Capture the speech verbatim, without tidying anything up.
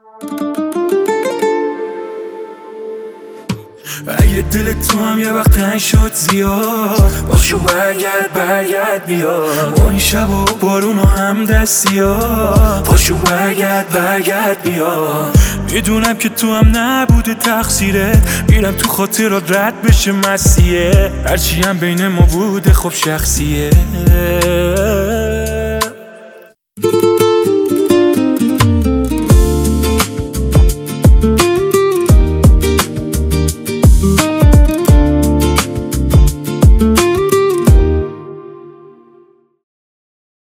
اگه دل تو هم یه وقت تنگ شد زیاد، باشو برگرد برگرد بیا با این شب و بارون و هم دستی ها. باشو برگرد برگرد بیا. میدونم که تو هم نبوده تقصیره، میرم تو خاطرات رد بشه مسیه، هرچی هم بین ما بوده خب شخصیه.